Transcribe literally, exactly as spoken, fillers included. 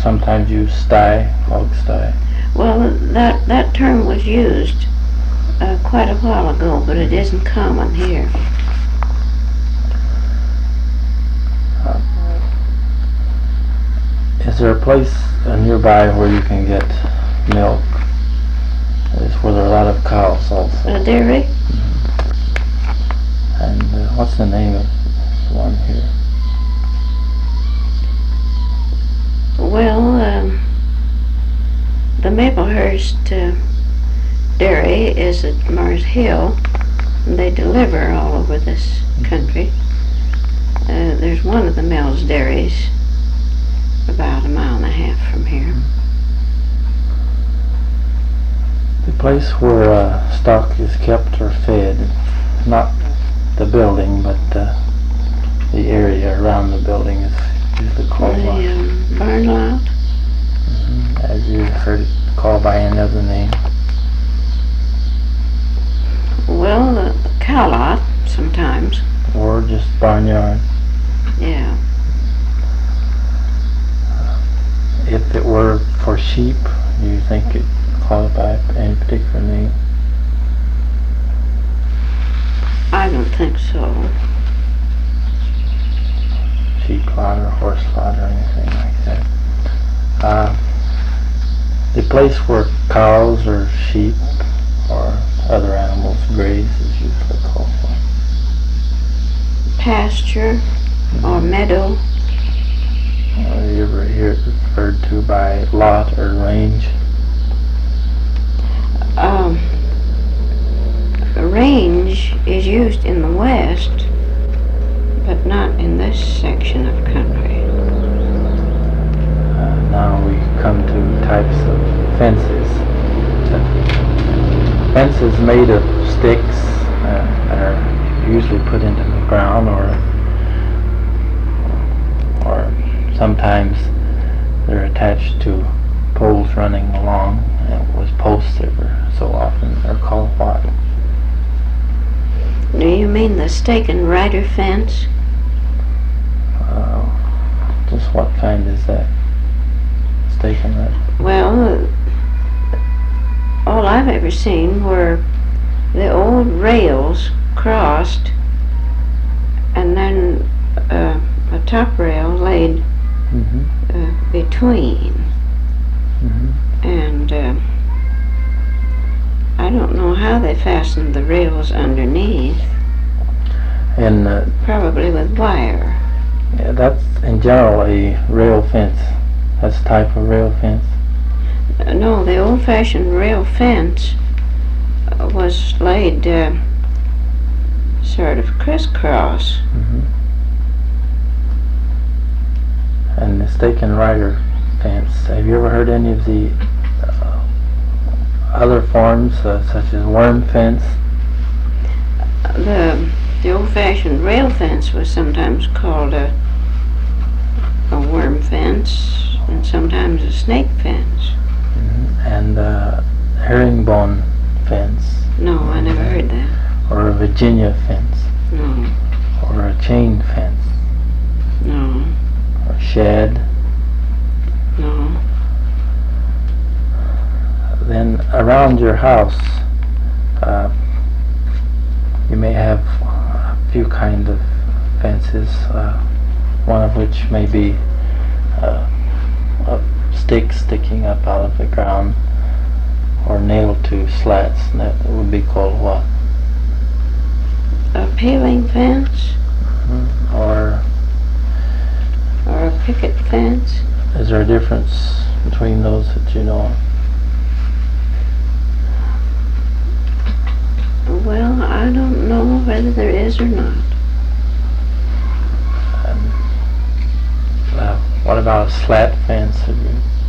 sometimes use sty, hog sty. Well, that, that term was used uh, quite a while ago, but it isn't common here. Uh, is there a place uh, nearby where you can get milk? It's where there are a lot of cows also. A dairy? Mm-hmm. And uh, what's the name of the one here? Well, um, the Maplehurst uh, Dairy is at Mars Hill, and they deliver all over this country. Uh, there's one of the Mills dairies about a mile and a half from here. The place where uh, stock is kept or fed, not the building, but uh, the area around the building is usually called The what? um, barn lot? Mm-hmm. Have you heard it called by any other name? Well, the, the cow lot sometimes. Or just barnyard? Yeah. If it were for sheep, do you think it qualify any particular name? I don't think so. Sheep lot or horse lot or anything like that. Uh, the place where cows or sheep or other animals graze is usually called what? Pasture mm-hmm. or meadow. Uh, you ever hear it referred to by lot or range? Um, range is used in the west, but not in this section of country. Uh, now we come to types of fences. Fences made of sticks uh, that are usually put into the ground, or or sometimes they're attached to poles running along, and with posts ever so often. They're called what? Do you mean the stake and rider fence? Uh, just what kind is that? Stake and rider? Well, all I've ever seen were the old rails crossed and then uh, a top rail laid mm-hmm. uh, between. Mm-hmm. And uh, I don't know how they fastened the rails underneath. And uh, probably with wire. Yeah, that's in general a rail fence. That's a type of rail fence. Uh, no, the old-fashioned rail fence uh, was laid uh, sort of crisscross. Mm-hmm. And the stake and rider fence. Have you ever heard any of the uh, other forms, uh, such as worm fence? Uh, the the old-fashioned rail fence was sometimes called a a worm fence, and sometimes a snake fence. Mm-hmm. And uh, herringbone fence. No, I never heard that. Or a Virginia fence. No. Or a chain fence. No. Or shed. No. Then around your house, uh, you may have a few kinds of fences, uh, one of which may be uh, a stick sticking up out of the ground or nailed to slats, and that would be called what? A paling fence? Mm-hmm. Or or a picket fence? Is there a difference between those that you know of? Well, I don't know whether there is or not. And, uh, what about a slat fence? Have you